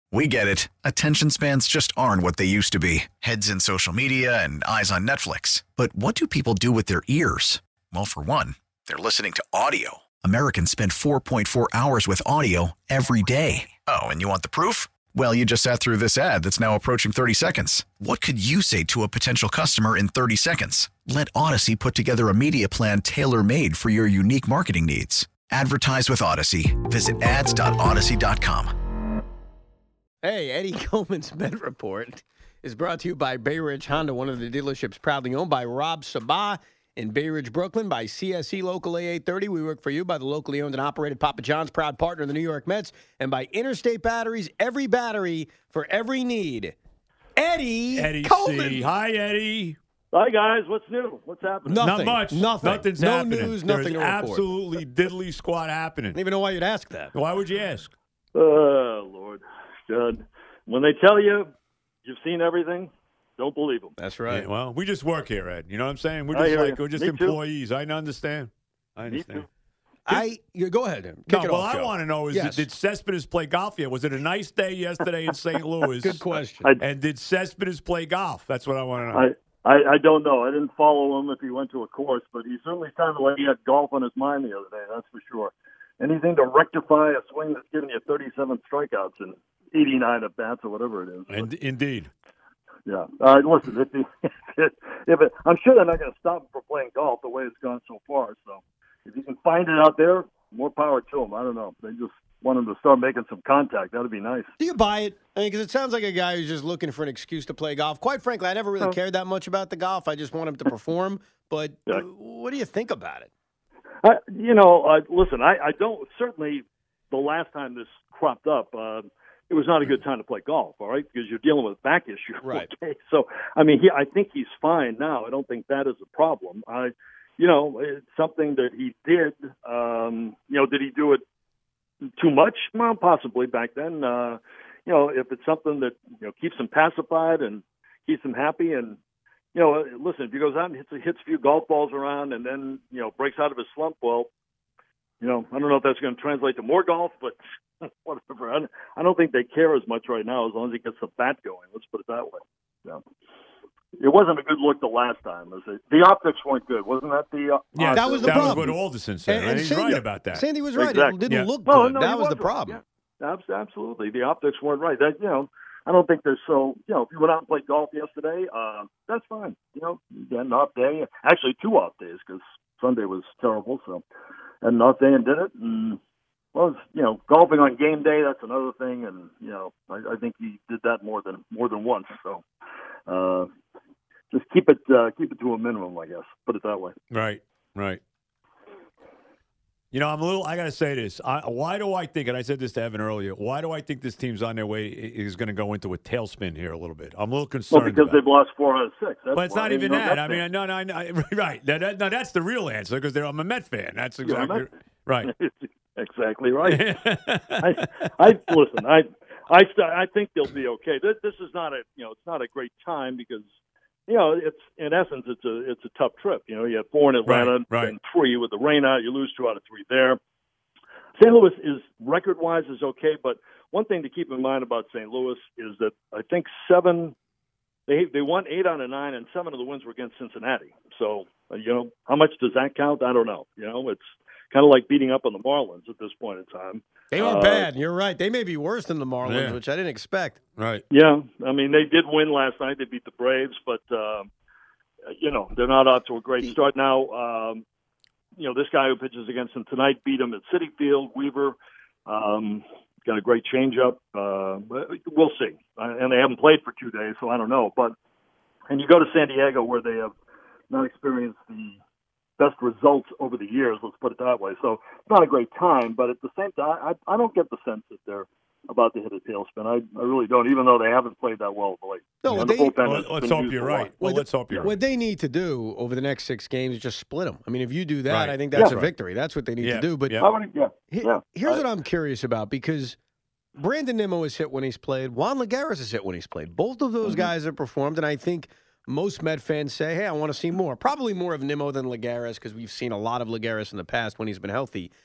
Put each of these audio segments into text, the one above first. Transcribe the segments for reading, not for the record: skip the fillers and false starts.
We get it. Attention spans just aren't what they used to be. Heads in social media and eyes on Netflix. But what do people do with their ears? Well, for one, they're listening to audio. Americans spend 4.4 hours with audio every day. Oh, and you want the proof? Well, you just sat through this ad that's now approaching 30 seconds. What could you say to a potential customer in 30 seconds? Let Odyssey put together a media plan tailor-made for your unique marketing needs. Advertise with Odyssey. Visit ads.odyssey.com. Hey, Eddie Coleman's Med Report is brought to you by Bay Ridge Honda, one of the dealerships proudly owned by Rob Sabah in Bay Ridge, Brooklyn, by CSE Local A830. We work for you by the locally owned and operated Papa John's, proud partner of the New York Mets, and by Interstate Batteries, every battery for every need. Eddie Coleman. C. Hi, Eddie. Hi, guys. What's new? What's happening? Nothing. Not much. Nothing. Nothing's no happening. news, nothing There's to report. absolutely diddly squat happening. I don't even know why you'd ask that. Why would you ask? Oh, Lord. God. When they tell you you've seen everything, don't believe them. That's right. Yeah, well, we just work here, Ed. You know what I'm saying? We're I just hear like you. we're just Me too. employees. I understand. Me too. Go ahead. No, Kick it well, off, I Joe. want to know is Yes. did Cespedes play golf yet? Was it a nice day yesterday in St. Louis? Good question. And did Cespedes play golf? That's what I want to know. I don't know. I didn't follow him if he went to a course, but he certainly sounded like he had golf on his mind the other day, that's for sure. Anything to rectify a swing that's giving you 37 strikeouts and 89 at bats or whatever it is. And indeed. Yeah. Listen, I'm sure they're not going to stop him from playing golf the way it's gone so far. So if you can find it out there, more power to him. I don't know. They just want him to start making some contact. That would be nice. Do you buy it? I mean, because it sounds like a guy who's just looking for an excuse to play golf. Quite frankly, I never really cared that much about the golf. I just want him to perform. But Yeah. what do you think about it? Listen, I don't, certainly the last time this cropped up, it was not a good time to play golf, all right, because you're dealing with a back issue. Right. Okay? So, I mean, I think he's fine now. I don't think that is a problem. It's something that he did. Did he do it too much? Well, possibly back then. If it's something that keeps him pacified and keeps him happy, and listen, if he goes out and hits a few golf balls around, and then breaks out of his slump, well, I don't know if that's going to translate to more golf, but whatever. I don't think they care as much right now as long as he gets the bat going. Let's put it that way. Yeah. It wasn't a good look the last time. The optics weren't good, wasn't that the? Yeah, that was the that problem. was what Alderson said. And He's Sandy, right about that. Sandy was right. Exactly. It didn't Yeah. look No, good. no, that he was the wasn't. problem. Yeah, absolutely. The optics weren't right. That I don't think there's so. If you went out and played golf yesterday, that's fine. You had an off day. Actually, 2 off days because Sunday was terrible. So, had an off day and did it. And well, golfing on game day, that's another thing. And I think he did that more than once. So, just keep it to a minimum, I guess. Put it that way. Right. I got to say this. Why do I think, and I said this to Evan earlier, why do I think this team's on their way is going to go into a tailspin here a little bit? I'm a little concerned. Well, because about they've lost 4 out of 6. That's but it's why. not even that. I That's mean, no, right. Now, that's the real answer because I'm a Met fan. That's exactly right. Exactly right. Listen. I think they'll be okay. This is not it's not a great time because it's in essence it's a tough trip. You have 4 in Atlanta and 3 with the rain out. You lose 2 out of 3 there. St. Louis is record-wise is okay, but one thing to keep in mind about St. Louis is that I think 7. They won 8 out of 9, and 7 of the wins were against Cincinnati. So how much does that count? I don't know. It's kind of like beating up on the Marlins at this point in time. They were bad. You're right. They may be worse than the Marlins, Yeah. which I didn't expect. Right. Yeah, I mean they did win last night. They beat the Braves, but they're not off to a great start now. This guy who pitches against them tonight beat him at Citi Field. Weaver got a great changeup. We'll see. And they haven't played for 2 days, so I don't know. And you go to San Diego where they have not experienced the best results over the years, let's put it that way. So it's not a great time, but at the same time, I don't get the sense that they're about to hit a tailspin. I really don't, even though they haven't played that well of late. No, And the bullpen has let's been hope used you're a lot. right. Well, let's hope you're right. What they need to do over the next 6 games is just split them. I mean, if you do that, Right. I think that's Yeah. a victory. That's what they need to do. But Yeah. here's what I'm curious about because Brandon Nimmo has hit when he's played. Juan Lagares has hit when he's played. Both of those guys have performed, and I think most Met fans say, hey, I want to see more. Probably more of Nimmo than Lagares because we've seen a lot of Lagares in the past when he's been healthy.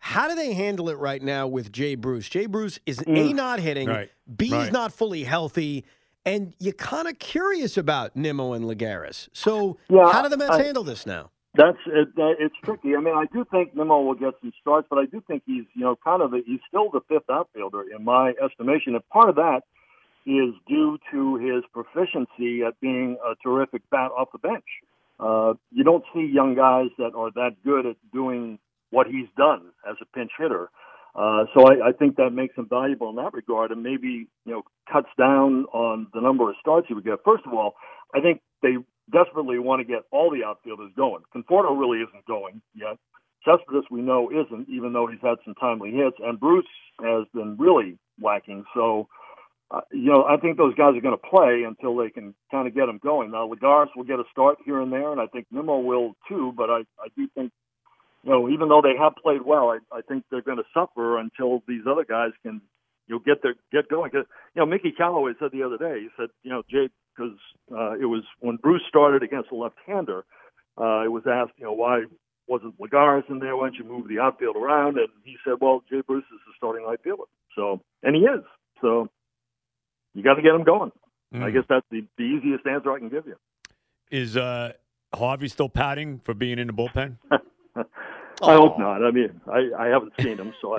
How do they handle it right now with Jay Bruce? Jay Bruce is A, not hitting, Right. B, Right. is not fully healthy, and you're kind of curious about Nimmo and Lagares. So how do the Mets handle this now? That's it. It's tricky. I mean, I do think Nimmo will get some starts, but I do think he's he's still the fifth outfielder in my estimation, and part of that is due to his proficiency at being a terrific bat off the bench. You don't see young guys that are that good at doing what he's done as a pinch hitter. So I think that makes him valuable in that regard, and maybe cuts down on the number of starts he would get. First of all, I think they desperately want to get all the outfielders going. Conforto really isn't going yet. Cespedes, we know, isn't, even though he's had some timely hits, and Bruce has been really lacking. So, I think those guys are going to play until they can kind of get them going. Now, Lagares will get a start here and there, and I think Nimmo will too, but I do think, even though they have played well, I think they're going to suffer until these other guys can get going. Because, Mickey Callaway said the other day, he said, Jay, because it was when Bruce started against a left-hander, it was asked, why wasn't Lagares in there? Why don't you move the outfield around? And he said, well, Jay Bruce is the starting right fielder. So, and he is. So you got to get him going. I guess that's the easiest answer I can give you. Is Harvey still patting for being in the bullpen? I hope not. I mean, I haven't seen him, so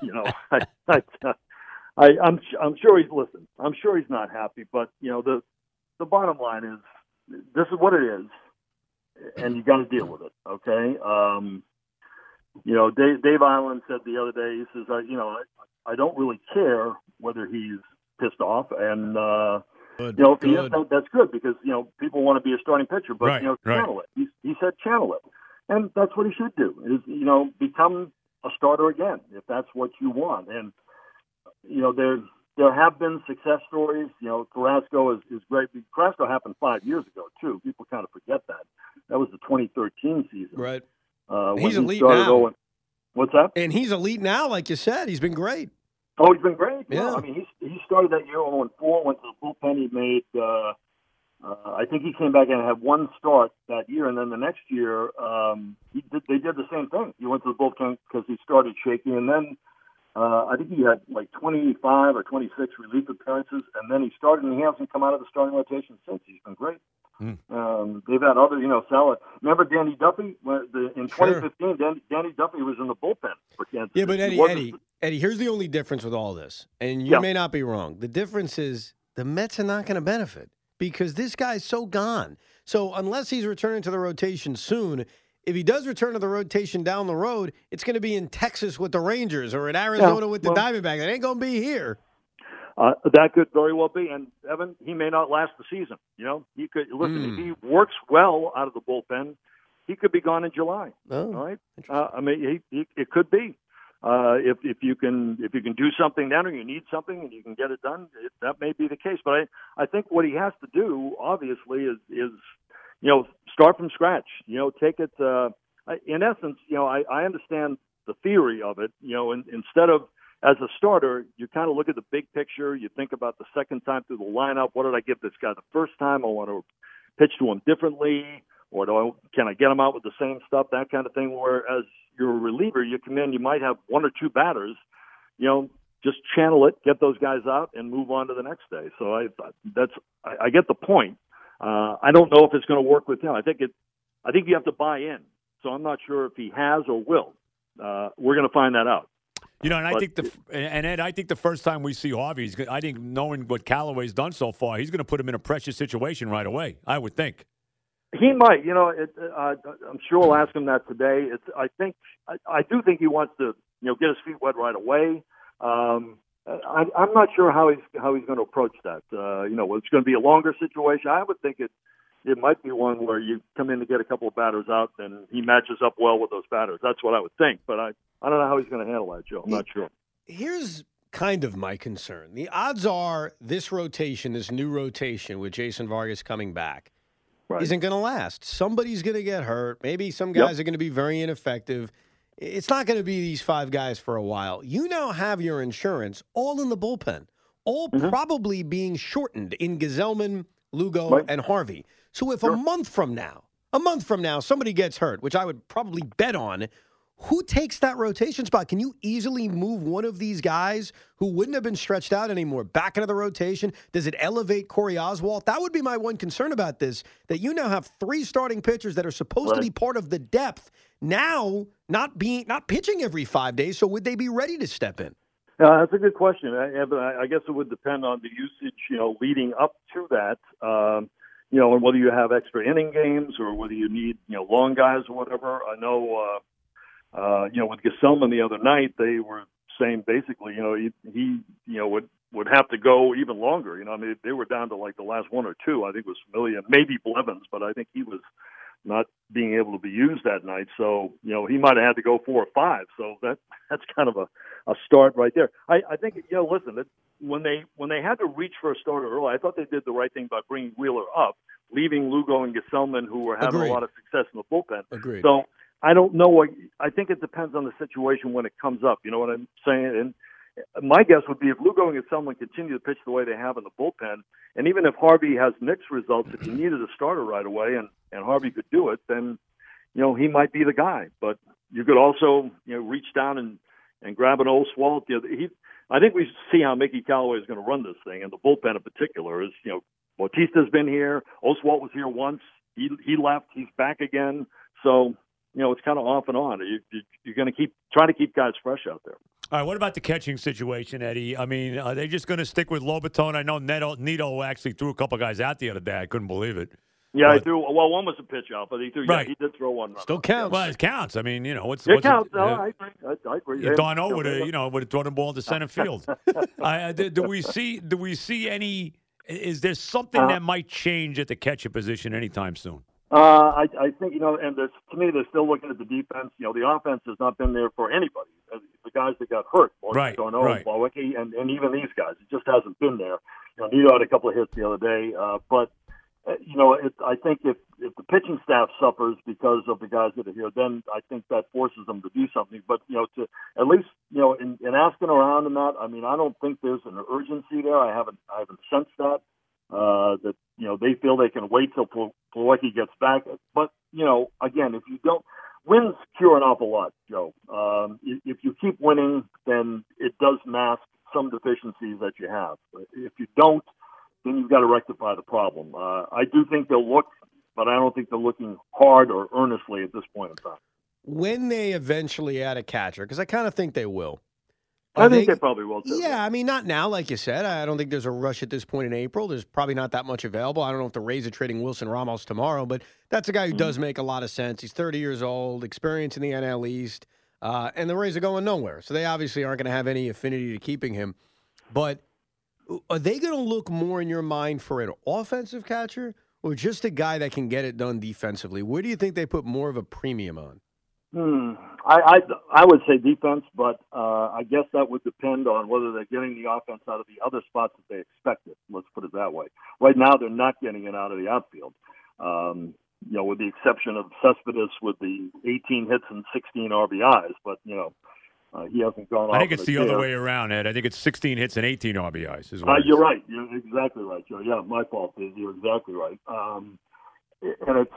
I'm sure he's listened. I'm sure he's not happy, but the bottom line is this is what it is, and you got to deal with it. Okay. Dave Island said the other day, he says, I don't really care whether he's pissed off, and if he is, that's good because people want to be a starting pitcher, but channel it. He said channel it, and that's what he should do. Is become a starter again if that's what you want. And there have been success stories. Carrasco is great. Carrasco happened 5 years ago too. People kind of forget that. That was the 2013 season. Right. He's elite now. What's that? And he's elite now, like you said. He's been great. Oh, he's been great. Yeah. I mean, he started that year 0-4, went to the bullpen. He made, I think he came back and had one start that year, and then the next year they did the same thing. He went to the bullpen because he started shaky, and then I think he had like 25 or 26 relief appearances, and then he started, and he hasn't come out of the starting rotation since. He's been great. They've had other, Salah. Remember Danny Duffy? In 2015, Danny Duffy was in the bullpen for Kansas City. Yeah, but Eddie, here's the only difference with all this, and you may not be wrong. The difference is the Mets are not going to benefit because this guy's so gone. So unless he's returning to the rotation soon, if he does return to the rotation down the road, it's going to be in Texas with the Rangers or in Arizona with the Diamondbacks. It ain't going to be here. That could very well be. And, Evan, he may not last the season. He could, listen, if he works well out of the bullpen, he could be gone in July. Oh, all right. I mean, it could be. If you can do something then, or you need something and you can get it done, that may be the case. But I think what he has to do, obviously, is start from scratch. Take it. In essence, I understand the theory of it. Instead of as a starter, you kind of look at the big picture. You think about the second time through the lineup. What did I give this guy the first time? I want to pitch to him differently, or can I get him out with the same stuff? That kind of thing. Whereas you're a reliever, you come in, you might have one or two batters. Just channel it, get those guys out, and move on to the next day. So I get the point. I don't know if it's going to work with him. I think you have to buy in. So I'm not sure if he has or will. We're going to find that out. And Ed, I think the first time we see Harvey, I think knowing what Callaway's done so far, he's going to put him in a precious situation right away. I would think he might. I'm sure we'll ask him that today. I do think he wants to, get his feet wet right away. I'm not sure how he's going to approach that. It's going to be a longer situation. I would think it might be one where you come in to get a couple of batters out, and he matches up well with those batters. That's what I would think. But I don't know how he's going to handle that, Joe. I'm not sure. Here's kind of my concern. The odds are this new rotation with Jason Vargas coming back, isn't going to last. Somebody's going to get hurt. Maybe some guys are going to be very ineffective. It's not going to be these five guys for a while. You now have your insurance all in the bullpen, all probably being shortened in Gazelman, Lugo, and Harvey. So if a month from now somebody gets hurt, which I would probably bet on, Who takes that rotation spot? Can you easily move one of these guys who wouldn't have been stretched out anymore back into the rotation? Does it elevate Corey Oswalt? That would be my one concern about this, that you now have 3 starting pitchers that are supposed to be part of the depth, now not pitching every 5 days, so would they be ready to step in? That's a good question. I guess it would depend on the usage, leading up to that, and whether you have extra inning games or whether you need, long guys or whatever. I know, with Gesellman the other night, they were saying basically, he would have to go even longer. They were down to like the last 1 or 2. I think it was Familia, maybe Blevins, but I think he was not being able to be used that night. So, he might have had to go 4 or 5. So that's kind of a start right there. I think, listen, when they had to reach for a starter early, I thought they did the right thing by bringing Wheeler up, leaving Lugo and Gesellman, who were having a lot of success in the bullpen. Agreed. So I don't know. I think it depends on the situation when it comes up. You know what I'm saying? And my guess would be if Lugo and Gesellman continue to pitch the way they have in the bullpen, and even if Harvey has mixed results, if you needed a starter right away and Harvey could do it, then, he might be the guy. But you could also, reach down and grab an Oswalt. I think we see how Mickey Callaway is going to run this thing, and the bullpen in particular is, Bautista's been here. Oswalt was here once. He left. He's back again. So, it's kind of off and on. You're going to try to keep guys fresh out there. All right, what about the catching situation, Eddie? I mean, are they just going to stick with Lobaton? I know Nito actually threw a couple guys out the other day. I couldn't believe it. Yeah, I threw. Well, one was a pitch out, but he threw. Right. Yeah, he did throw one. Still counts. Well, it counts. I mean, what's it counts. I agree. Darno would have thrown the ball into center field. Do we see any? Is there something that might change at the catcher position anytime soon? I think, and to me, they're still looking at the defense. The offense has not been there for anybody. The guys that got hurt, Darno, Plawecki, and even these guys, it just hasn't been there. Nito had a couple of hits the other day, but I think if the pitching staff suffers because of the guys that are here, then I think that forces them to do something. But to at least in asking around and that, I mean, I don't think there's an urgency there. I haven't sensed that. That they feel they can wait till Plawecki gets back. But again, if you don't, wins cure an awful lot, Joe. If you keep winning, then it does mask some deficiencies that you have. If you don't, then you've got to rectify the problem. I do think they'll look, but I don't think they're looking hard or earnestly at this point in time. When they eventually add a catcher, because I kind of think they will. I think they probably will, too. Yeah, I mean, not now, like you said. I don't think there's a rush at this point in April. There's probably not that much available. I don't know if the Rays are trading Wilson Ramos tomorrow, but that's a guy who does make a lot of sense. He's 30 years old, experience in the NL East, and the Rays are going nowhere. So they obviously aren't going to have any affinity to keeping him. But are they going to look more in your mind for an offensive catcher or just a guy that can get it done defensively? Where do you think they put more of a premium on? I would say defense, but I guess that would depend on whether they're getting the offense out of the other spots that they expected. Let's put it that way. Right now, they're not getting it out of the outfield. With the exception of Cespedes with the 18 hits and 16 RBIs, but he hasn't gone off. I think it's the other way around, Ed. I think it's 16 hits and 18 RBIs. You're right. You're exactly right, Joe. Yeah, my fault. You're exactly right. And it's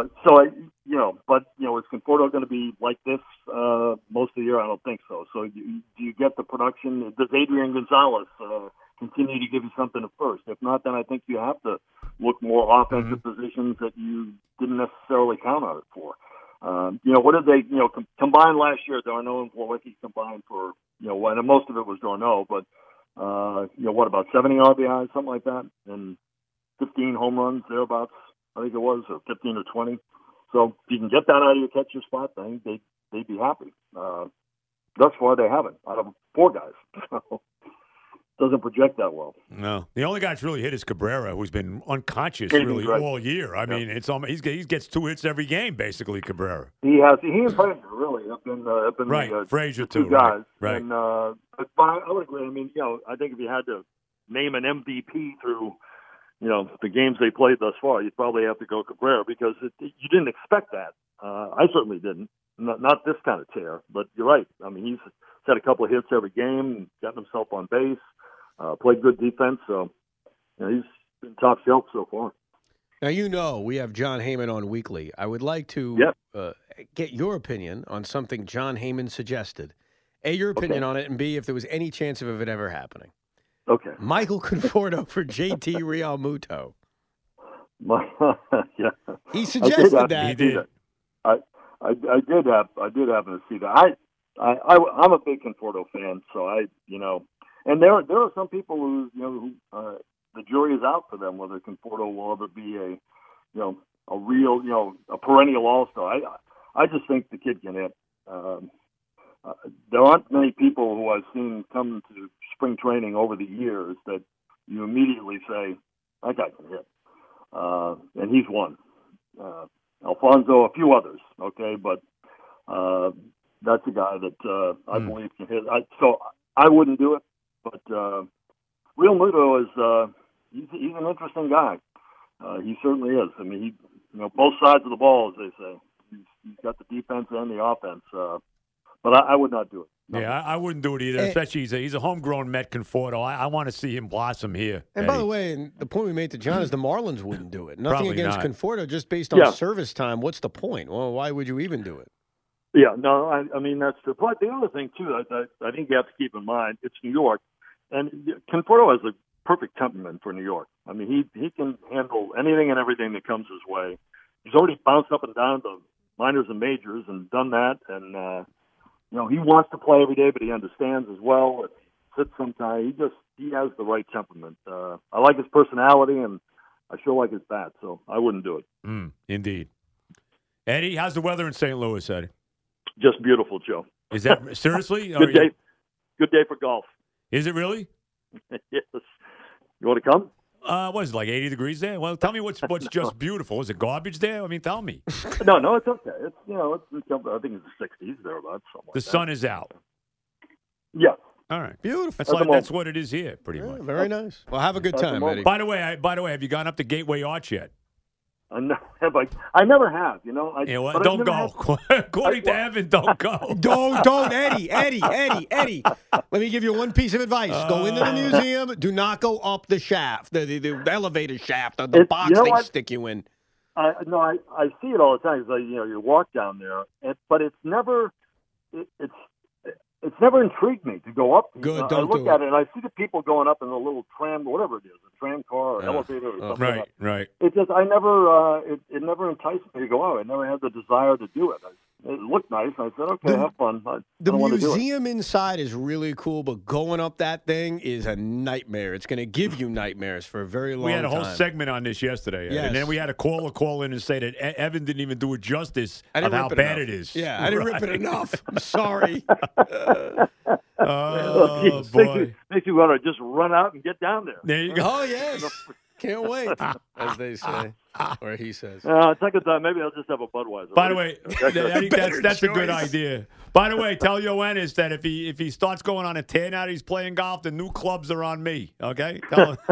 but is Conforto going to be like this most of the year? I don't think so. So do you get the production? Does Adrian Gonzalez continue to give you something at first? If not, then I think you have to look more offensive positions that you didn't necessarily count on it for. What did they combined last year? Darno and Plawecki combined for and most of it was Darno, but what about 70 RBIs, something like that, and 15 home runs thereabouts. I think it was, or 15 or 20. So if you can get that out of your catcher spot, I think they'd be happy. Thus far, they haven't, out of 4 guys. So doesn't project that well. No. The only guy that's really hit is Cabrera, who's been unconscious really all year. I mean, it's almost, he gets 2 hits every game, basically, Cabrera. He has. He and Frazier, really, have been right. Frazier, the 2 guys. Right. And, but I would agree. I mean, I think if you had to name an MVP through the games they played thus far, you'd probably have to go Cabrera because you didn't expect that. I certainly didn't. Not this kind of tear, but you're right. I mean, he's had a couple of hits every game, gotten himself on base, played good defense. So he's been top shelf so far. Now, you know we have John Heyman on weekly. I would like to get your opinion on something John Heyman suggested. A, your opinion on it, and B, if there was any chance of it ever happening. Okay. Michael Conforto for JT Realmuto. Yeah. He suggested that. He did. I did happen to see that. I'm a big Conforto fan, so and there are some people who the jury is out for them whether Conforto will ever be a real a perennial all-star. I just think the kid can hit. There aren't many people who I've seen come to spring training over the years that you immediately say that guy can hit, and he's one. Alfonso, a few others, okay, but that's a guy that I believe can hit. So I wouldn't do it, but Realmuto is he's an interesting guy. He certainly is. I mean, he both sides of the ball, as they say. He's got the defense and the offense, but I would not do it. No. Yeah, I wouldn't do it either. Especially he's a homegrown Met, Conforto. I want to see him blossom here. And by the way, and the point we made to John is the Marlins wouldn't do it. Nothing Probably against not. Conforto, just based on service time. What's the point? Well, why would you even do it? Yeah, no, I mean, that's true. But the other thing, too, I think you have to keep in mind, it's New York, and Conforto has a perfect temperament for New York. I mean, he can handle anything and everything that comes his way. He's already bounced up and down to minors and majors and done that, and he wants to play every day, but he understands as well. It sits sometimes. He has the right temperament. I like his personality, and I sure like his bat, so I wouldn't do it. Indeed. Eddie, how's the weather in St. Louis, Eddie? Just beautiful, Joe. Is that seriously? Good day. Good day for golf. Is it really? Yes. You want to come? What is it, like 80 degrees there? Well, tell me what's just beautiful. Is it garbage there? I mean, tell me. No, it's okay. It's I think it's the 60s thereabouts. The sun is out. Yeah. All right. Beautiful. That's what it is here, pretty much. Very nice. Well, have a good time, Eddie. By the way, have you gone up to Gateway Arch yet? I never have, Don't go. According to Evan, don't go. Don't, Eddie. Let me give you one piece of advice. Go into the museum. Do not go up the shaft, the elevator shaft, or the box they stick you in. I see it all the time. You walk down there, but it's never it's never intrigued me to go up. Good, I look at it and I see the people going up in a little tram, whatever it is, a tram car or elevator or something. Right. It just, I never, it never enticed me to go out. I never had the desire to do it. It looked nice. I said, okay, have fun. The museum inside is really cool, but going up that thing is a nightmare. It's going to give you nightmares for a very long time. We had a whole segment on this yesterday. Yes. And then we had a caller call in and say that Evan didn't even do it justice of how bad it is. Yeah, I didn't rip it enough. I'm sorry. Oh, boy. Makes you want to just run out and get down there. There you go. Oh, yes. Can't wait, as they say, or he says. Second time, maybe I'll just have a Budweiser. By the way, that's a good idea. By the way, tell Yoenis that if he starts going on a tear now that he's playing golf, the new clubs are on me. Okay? Tell him.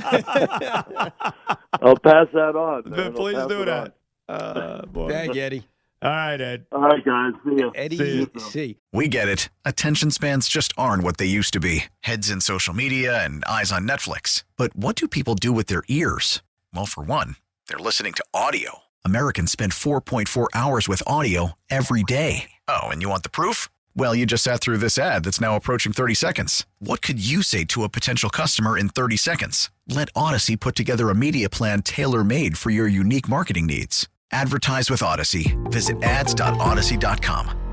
I'll pass that on. Please do that. Boy. Thank you, Eddie. All right, Ed. All right, guys. See you. Eddie, see. We get it. Attention spans just aren't what they used to be. Heads in social media and eyes on Netflix. But what do people do with their ears? Well, for one, they're listening to audio. Americans spend 4.4 hours with audio every day. Oh, and you want the proof? Well, you just sat through this ad that's now approaching 30 seconds. What could you say to a potential customer in 30 seconds? Let Odyssey put together a media plan tailor-made for your unique marketing needs. Advertise with Odyssey. Visit ads.odyssey.com.